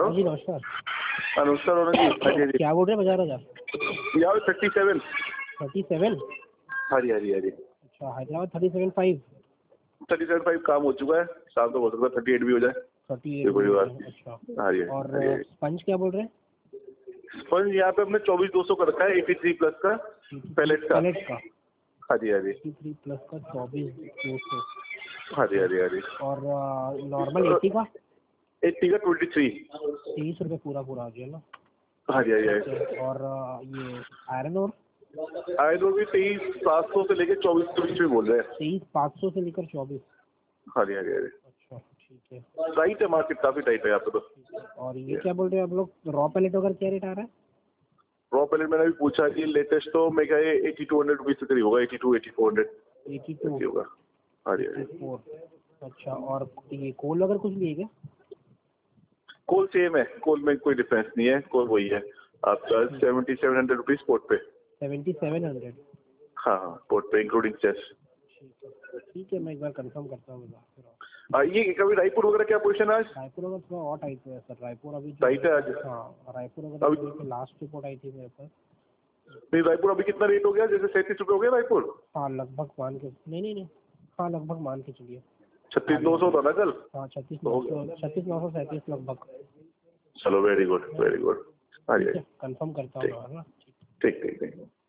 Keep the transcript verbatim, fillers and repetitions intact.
जी नमस्कार। हाँ नमस्कार रोनक जी। हाँ जी हाँ जी। क्या बोल रहे हैं बाजार हजार? यहाँ पे थर्टी सेवन। Thirty seven? हाँ जी हाँ जी हाँ जी। अच्छा Hyderabad thirty seven five. Thirty seven five काम हो चुका है, शाम तो हो सकता है थर्टी एट भी हो जाए। थर्टी ये बड़ी बात। एट। अच्छा हाँ जी और हाँ जी। स्पंज क्या बोल रहे हैं? स्पंज यहाँ पे हमने चौबीस दो सौ का रखा है, एटी थ्री प्लस का पैलेट का। पैलेट का हाँ जी हाँ जी। एटी थ्री प्लस का चौबीस दो सौ। हाँ जी हाँ जी हाँ जी। और नॉर्मल एटी का? एट्टी का ट्वेंटी थ्री। तेईस रुपये पूरा पूरा आ गया ना। हाँ जी हाँ जी हाँ जी। और अ, ये आयरन और आयरन भी तेईस सात सौ से लेके चौबीस के बीच में बोल रहे हैं। तेईस पाँच सौ से लेकर चौबीस। हाँ जी हाँ जी हाँ जी। अच्छा ठीक है। टाइट है मार्केट, काफी टाइट है यहाँ पे तो। और ये क्या बोल रहे हैं आप लोग, रॉ पैलेट वगैरह क्या रेट आ रहा है? रॉ पैलेट मैंने भी पूछा कि लेटेस्ट तो मैं क्या एटी टू हंड्रेड रुपीज से करीब होगा, eighty two eighty four hundred eighty two होगा। हाँ जी हाँ जी। फोर। अच्छा और ये कोल वगैरह कुछ भी है क्या? कोल सेम है, कोल में कोई डिफरेंस नहीं है, कोल वही है आपका seventy seven hundred rupees port पे। Seventy seven hundred? हाँ हाँ पोर्ट पे इंक्लूडिंग चेस। ठीक है मैं एक बार कंफर्म करता हूँ। आ, ये कभी रायपुर वगैरह क्या पोजीशन है आज? रायपुर में थोड़ा और टाइट है सर। रायपुर अभी टाइट है आज? हाँ रायपुर वगैरह लास्ट रिपोर्ट आई थी मेरे पास। नहीं रायपुर अभी कितना रेट हो गया, जैसे सैंतीस रुपये हो गया रायपुर? हाँ लगभग मान के नहीं नहीं नहीं हाँ लगभग मान के चलिए। छत्तीस नौ सौ था ना कल? हाँ छत्तीस नौ सौ छत्तीस नौ सौ सैंतीस लगभग। चलो वेरी गुड वेरी गुड। हाँ जी कंफर्म करता हूँ ना। ठीक ठीक ठीक।